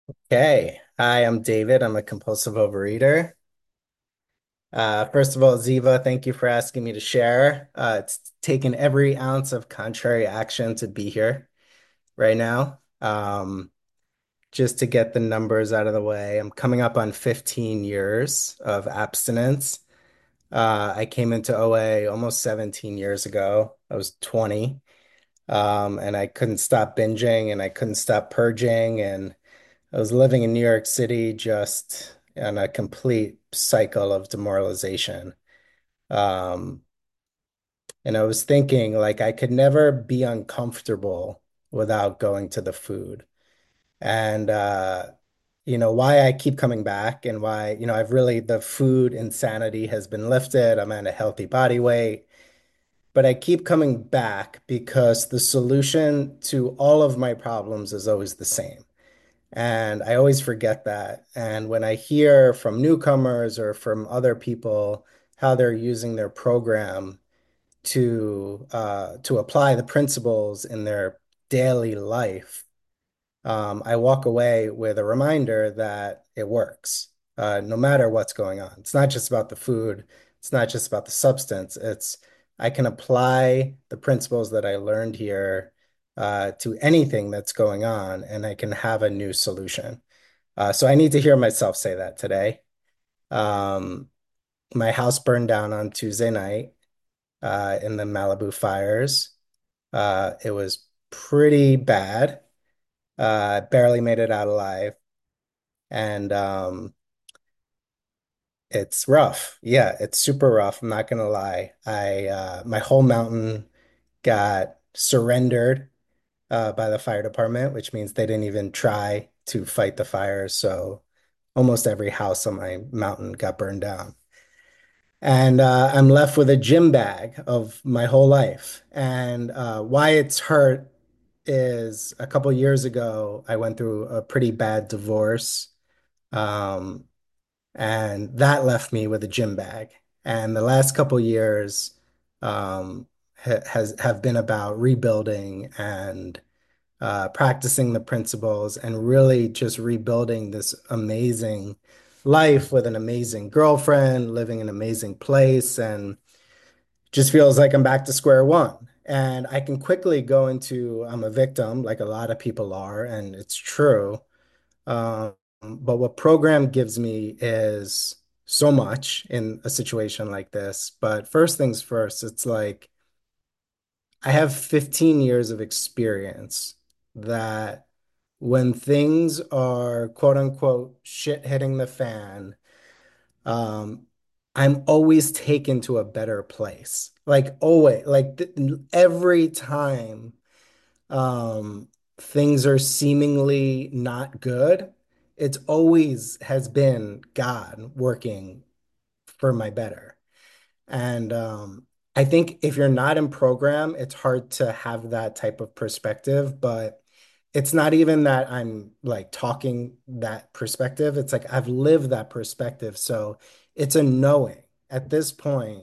Hey, hi, I'm David. I'm a compulsive overeater. First of all, Ziva, thank you for asking me to share. It's taken every ounce of contrary action to be here right now. Just to get the numbers out of the way, I'm coming up on 15 years of abstinence. I came into OA almost 17 years ago. I was 20, and I couldn't stop binging and I couldn't stop purging, and I was living in New York City just in a complete cycle of demoralization. Um, and I was thinking like I could never be uncomfortable without going to the food. And why I keep coming back and why, I've really the food insanity has been lifted. I'm at a healthy body weight, but I keep coming back because the solution to all of my problems is always the same. And I always forget that. And when I hear from newcomers or from other people how they're using their program to apply the principles in their daily life, I walk away with a reminder that it works, no matter what's going on. It's not just about the food. It's not just about the substance. I can apply the principles that I learned here to anything that's going on, and I can have a new solution. So I need to hear myself say that today. Um, my house burned down on Tuesday night in the Malibu fires. It was pretty bad. Barely made it out alive. And it's rough. Yeah, it's super rough. I'm not gonna lie. My whole mountain got surrendered by the fire department, which means they didn't even try to fight the fires. So almost every house on my mountain got burned down. And I'm left with a gym bag of my whole life. And why it's hurt is a couple years ago, I went through a pretty bad divorce. Um, and that left me with a gym bag. And the last couple years have been about rebuilding and practicing the principles and really just rebuilding this amazing life with an amazing girlfriend, living in an amazing place, and just feels like I'm back to square one. And I can quickly go into I'm a victim, like a lot of people are, and it's true. But what program gives me is so much in a situation like this. But first things first, it's like I have 15 years of experience that when things are quote unquote shit hitting the fan, um, I'm always taken to a better place. Like always, like every time um, things are seemingly not good, it's always has been God working for my better. And I think if you're not in program, it's hard to have that type of perspective, but it's not even that I'm like talking that perspective. It's like I've lived that perspective. So it's a knowing at this point.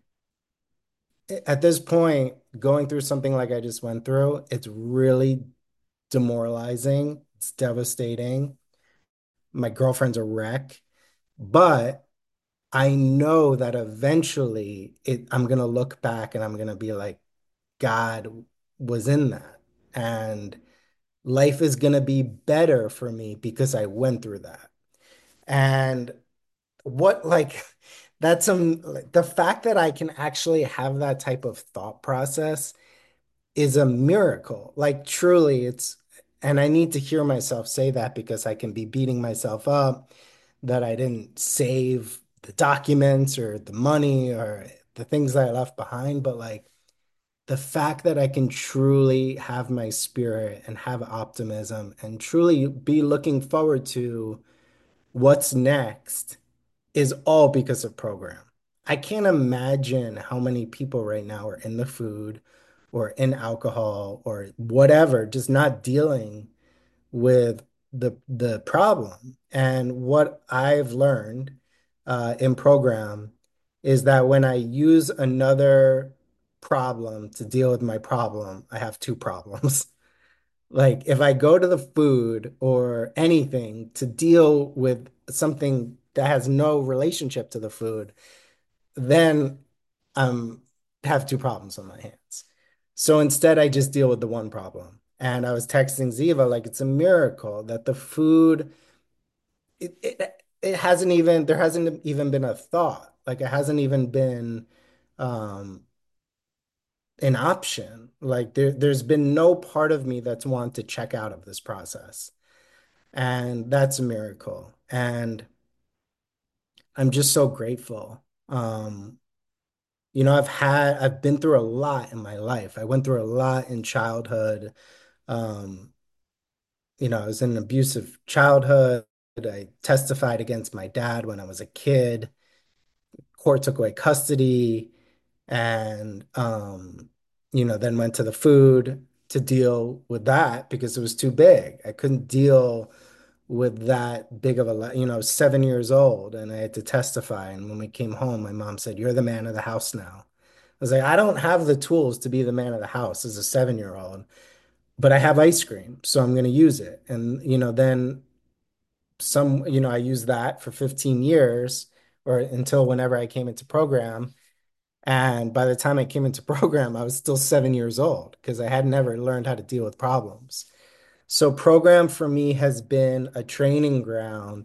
At this point, going through something like I just went through, it's really demoralizing. It's devastating. My girlfriend's a wreck, but I know that eventually I'm gonna look back and I'm gonna be like, God was in that. And life is gonna be better for me because I went through that. And what like that's the fact that I can actually have that type of thought process is a miracle. Like truly, and I need to hear myself say that because I can be beating myself up that I didn't save the documents or the money or the things that I left behind. But like the fact that I can truly have my spirit and have optimism and truly be looking forward to what's next is all because of program. I can't imagine how many people right now are in the food or in alcohol or whatever, just not dealing with the problem. And what I've learned in program is that when I use another problem to deal with my problem, I have two problems. Like if I go to the food or anything to deal with something that has no relationship to the food, then I'm have two problems on my hands. So instead, I just deal with the one problem. And I was texting Ziva like it's a miracle that the food it hasn't even there hasn't even been a thought. Like it hasn't even been um an option. Like there's been no part of me that's wanted to check out of this process. And that's a miracle. And I'm just so grateful. I've been through a lot in my life. I went through a lot in childhood. Um, I was in an abusive childhood. I testified against my dad when I was a kid. Court took away custody and then went to the food to deal with that because it was too big. I couldn't deal with that big of I was 7 years old and I had to testify. And when we came home, my mom said, "You're the man of the house now." I was like, I don't have the tools to be the man of the house as a 7-year old, but I have ice cream, so I'm going to use it. And, then I used that for 15 years or until whenever I came into program. And by the time I came into program, I was still 7 years old because I had never learned how to deal with problems. So program for me has been a training ground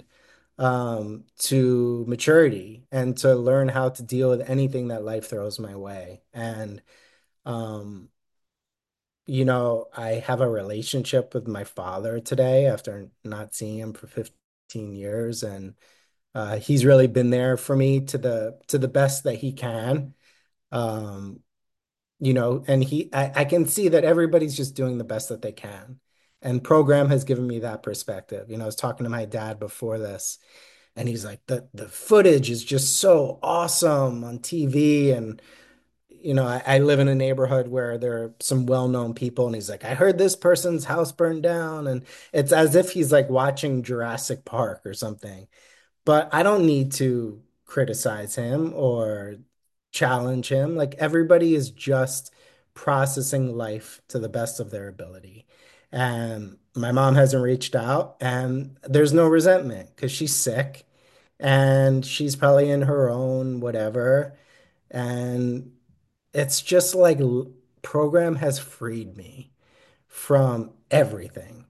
to maturity and to learn how to deal with anything that life throws my way. And, um, I have a relationship with my father today after not seeing him for 15 years. And he's really been there for me to the best that he can. Um, and I can see that everybody's just doing the best that they can. And program has given me that perspective. I was talking to my dad before this, and he's like, the footage is just so awesome on TV. And, I live in a neighborhood where there are some well-known people, and he's like, I heard this person's house burned down. And it's as if he's like watching Jurassic Park or something. But I don't need to criticize him or challenge him. Like everybody is just processing life to the best of their ability. And my mom hasn't reached out, and there's no resentment because she's sick and she's probably in her own whatever. And it's just like program has freed me from everything.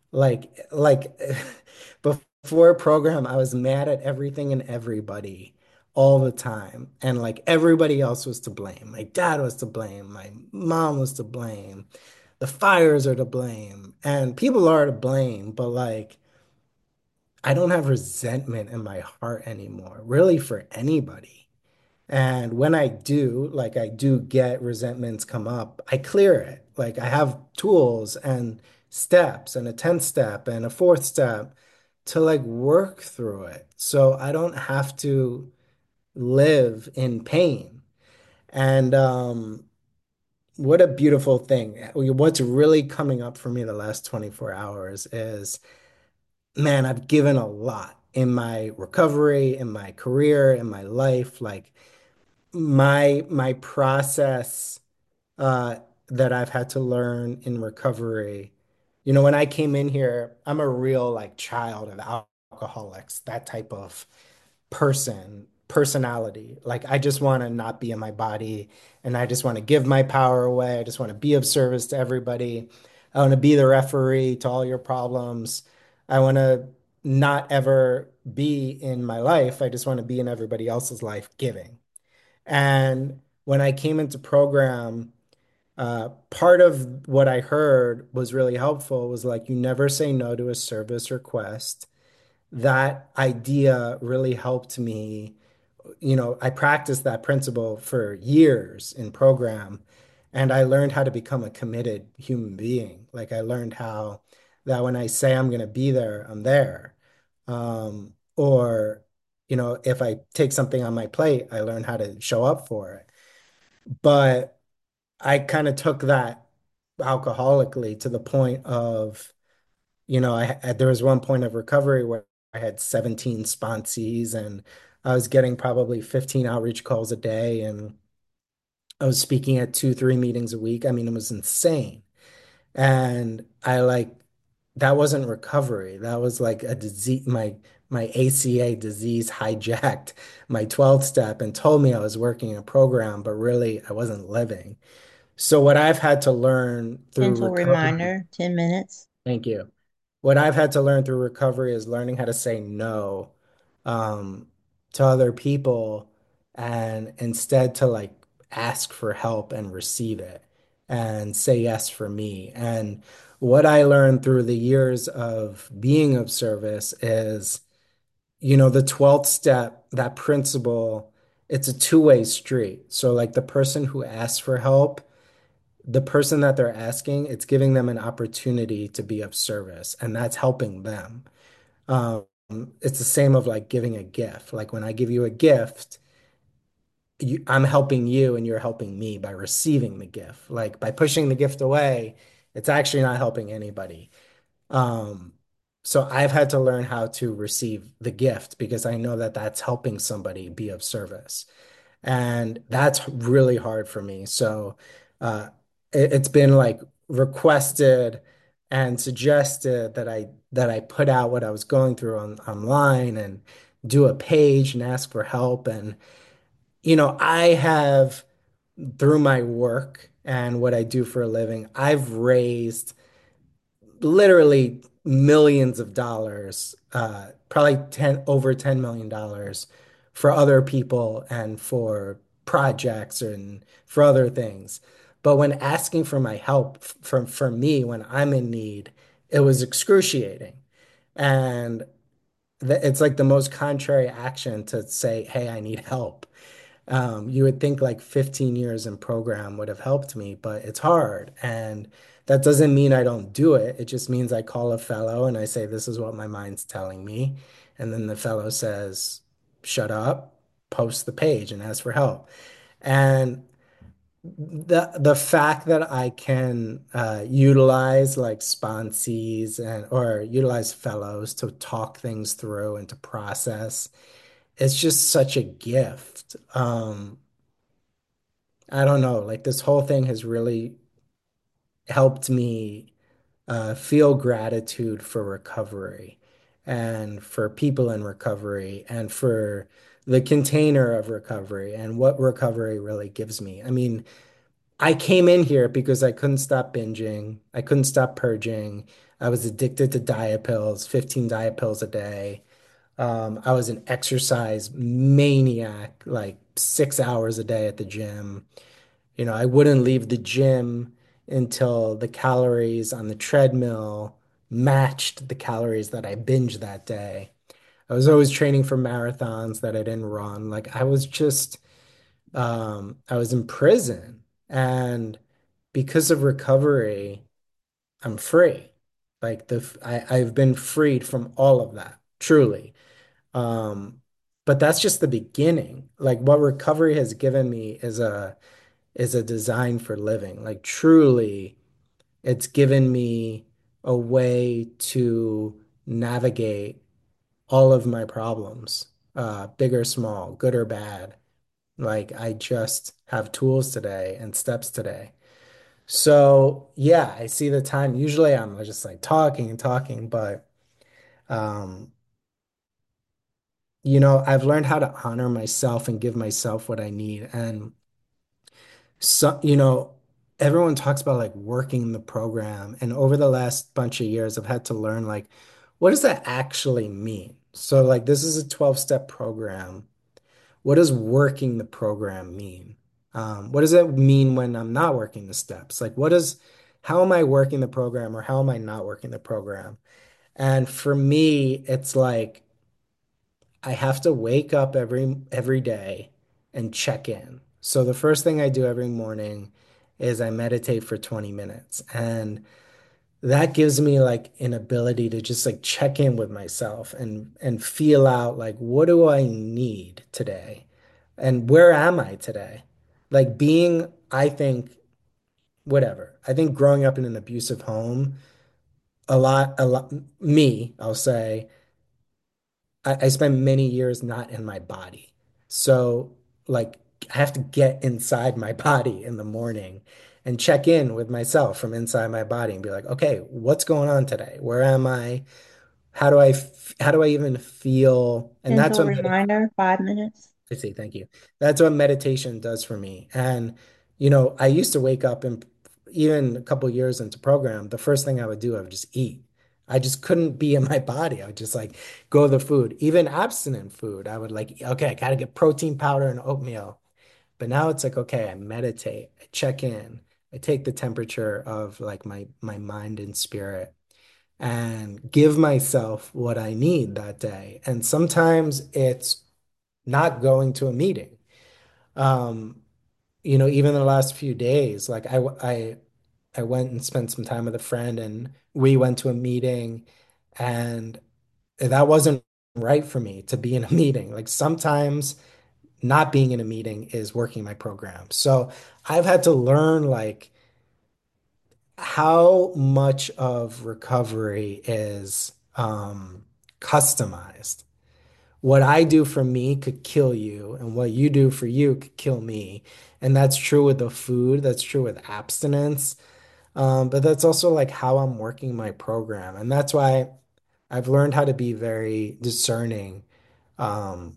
Like before program, I was mad at everything and everybody all the time. And like everybody else was to blame. My dad was to blame. My mom was to blame. The fires are to blame. And people are to blame, but like I don't have resentment in my heart anymore, really for anybody. And when I do, like I do get resentments come up, I clear it. Like I have tools and steps and a 10th step and a fourth step to like work through it. So I don't have to live in pain. And what a beautiful thing. What's really coming up for me the last 24 hours is, man, I've given a lot in my recovery, in my career, in my life. Like my process uh that I've had to learn in recovery. When I came in here, I'm a real like child of alcoholics, that type of personality. Like I just want to not be in my body and I just want to give my power away. I just want to be of service to everybody. I want to be the referee to all your problems. I want to not ever be in my life. I just want to be in everybody else's life giving. And when I came into program, part of what I heard was really helpful was like, you never say no to a service request. That idea really helped me. I practiced that principle for years in program, and I learned how to become a committed human being. Like I learned how that when I say I'm going to be there, I'm there. Or, if I take something on my plate, I learn how to show up for it. But I kind of took that alcoholically to the point of, there was one point of recovery where I had 17 sponsees and I was getting probably 15 outreach calls a day and I was speaking at 2, 3 meetings a week. I mean, it was insane. And I like that wasn't recovery. That was like a disease. My ACA disease hijacked my 12th step and told me I was working a program, but really I wasn't living. So what I've had to learn through Gentle recovery, reminder, 10 minutes. thank you. What I've had to learn through recovery is learning how to say no um, to other people and instead to like ask for help and receive it and say yes for me. And what I learned through the years of being of service is, the 12th step, that principle, it's a two-way street. So like the person who asks for help, the person that they're asking, it's giving them an opportunity to be of service, and that's helping them. Um, it's the same of like giving a gift. Like when I give you a gift, I'm helping you and you're helping me by receiving the gift. Like by pushing the gift away, it's actually not helping anybody. Um, so I've had to learn how to receive the gift because I know that that's helping somebody be of service. And that's really hard for me. So uh, it's been like requested and suggested that I put out what I was going through online and do a page and ask for help. And I have through my work and what I do for a living, I've raised literally millions of dollars, probably over $10 million for other people and for projects and for other things. But when asking for my help for me when I'm in need, it was excruciating. And it's like the most contrary action to say, hey, I need help. You would think like 15 years in program would have helped me, but it's hard. And that doesn't mean I don't do it. It just means I call a fellow and I say, this is what my mind's telling me. And then the fellow says, shut up, post the page and ask for help. And the fact that I can utilize like sponsees and or utilize fellows to talk things through and to process, it's just such a gift. I don't know, like this whole thing has really helped me feel gratitude for recovery and for people in recovery and for the container of recovery and what recovery really gives me. I mean, I came in here because I couldn't stop binging, I couldn't stop purging. I was addicted to diet pills, 15 diet pills a day. I was an exercise maniac, like 6 hours a day at the gym. I wouldn't leave the gym until the calories on the treadmill matched the calories that I binged that day. I was always training for marathons that I didn't run. Like I was in prison. And because of recovery, I'm free. I've been freed from all of that, truly. Um, but that's just the beginning. Like what recovery has given me is a design for living. Like truly, it's given me a way to navigate all of my problems, big or small, good or bad. Like I just have tools today and steps today. So yeah, I see the time. Usually I'm just like talking and talking, but um, I've learned how to honor myself and give myself what I need. And so, everyone talks about like working the program. And over the last bunch of years, I've had to learn like, what does that actually mean? So, like, this is a 12-step program. What does working the program mean? What does it mean when I'm not working the steps? Like, how am I working the program or how am I not working the program? And for me, it's like, I have to wake up every day and check in. So the first thing I do every morning is I meditate for 20 minutes. And that gives me like an ability to just like check in with myself and feel out like what do I need today? And where am I today? Like I think whatever. I think growing up in an abusive home, I'll say I spent many years not in my body. So, like, I have to get inside my body in the morning. and check in with myself from inside my body and be like, okay, what's going on today? Where am I? How do I even feel? And that's Gentle what reminder, 5 minutes. I see. Thank you. That's what meditation does for me. And, you know, I used to wake up and even a couple years into program, the first thing I would do, I would just eat. I just couldn't be in my body. I would just like go to the food, even abstinent food. I would like, okay, I got to get protein powder and oatmeal. But now it's like, okay, I meditate, I check in, I take the temperature of like my mind and spirit and give myself what I need that day. And sometimes it's not going to a meeting. Um, you know, even the last few days, like I went and spent some time with a friend and we went to a meeting and that wasn't right for me to be in a meeting. Like sometimes not being in a meeting is working my program. So I've had to learn like how much of recovery is customized. What I do for me could kill you, and what you do for you could kill me. And that's true with the food, that's true with abstinence. But that's also like how I'm working my program. And that's why I've learned how to be very discerning um,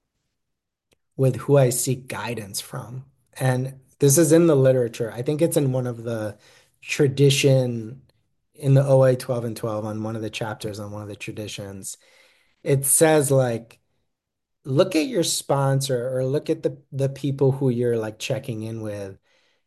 with who I seek guidance from. And this is in the literature. I think it's in one of the tradition in the OA 12 and 12 on one of the chapters on one of the traditions. It says like look at your sponsor or look at the people who you're like checking in with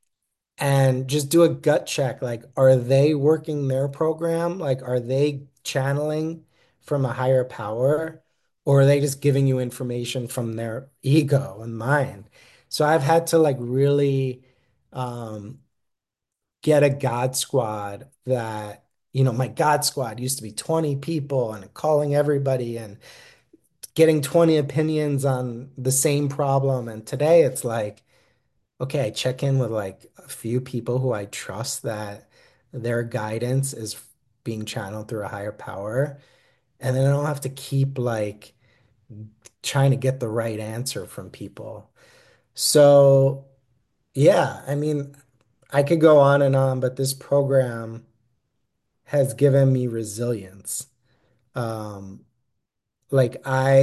and just do a gut check. Like, are they working their program? Like, are they channeling from a higher power? Or are they just giving you information from their ego and mind? So I've had to like really um, get a God squad that, you know, my God squad used to be 20 people and calling everybody and getting 20 opinions on the same problem. And today it's like, okay, I check in with like a few people who I trust that their guidance is being channeled through a higher power. And then I don't have to keep like trying to get the right answer from people. So, yeah, I mean, I could go on and on, but this program has given me resilience. Um, like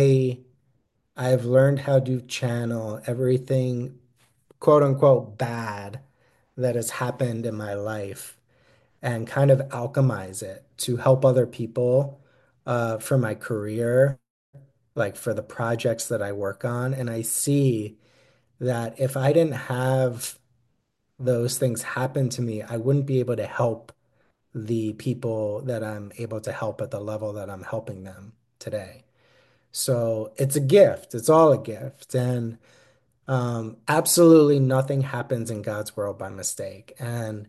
I've learned how to channel everything quote unquote bad that has happened in my life and kind of alchemize it to help other people for my career, like for the projects that I work on. And I see that if I didn't have those things happen to me, I wouldn't be able to help the people that I'm able to help at the level that I'm helping them today. So it's a gift. It's all a gift. And absolutely nothing happens in God's world by mistake. And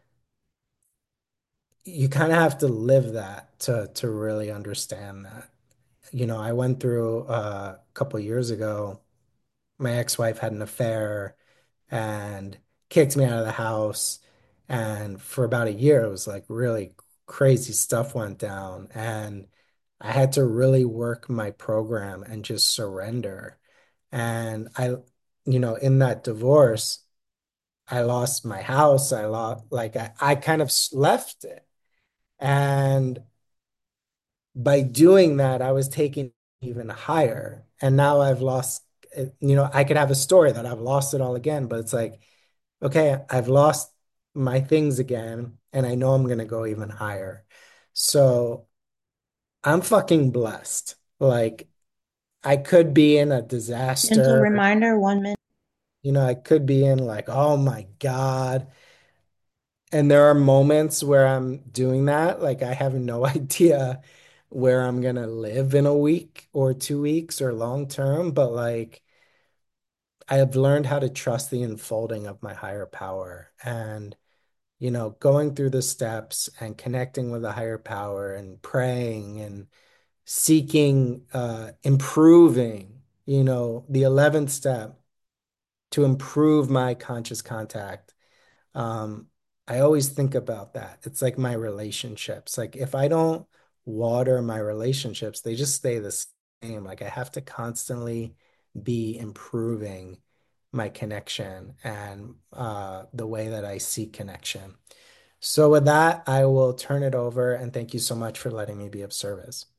you kind of have to live that to really understand that. You know, I went through a couple years ago, my ex-wife had an affair and kicked me out of the house. And for about a year, it was like really crazy stuff went down. And I had to really work my program and just surrender. And you know, in that divorce, I lost my house. I lost, like, I kind of left it. And by doing that, I was taken even higher. And now I've lost, you know, I could have a story that I've lost it all again, but it's like, okay, I've lost my things again, and I know I'm going to go even higher. So I'm fucking blessed. Like, I could be in a Gentle disaster, reminder, 1 minute. you know, I could be in like, oh my God. And there are moments where I'm doing that. Like I have no idea where I'm gonna live in a week or 2 weeks or long term, but like I have learned how to trust the unfolding of my higher power and you know, going through the steps and connecting with a higher power and praying and seeking improving, you know, the 11th step to improve my conscious contact. Um, I always think about that. It's like my relationships. Like if I don't water my relationships, they just stay the same. Like I have to constantly be improving my connection and the way that I seek connection. So with that, I will turn it over and thank you so much for letting me be of service.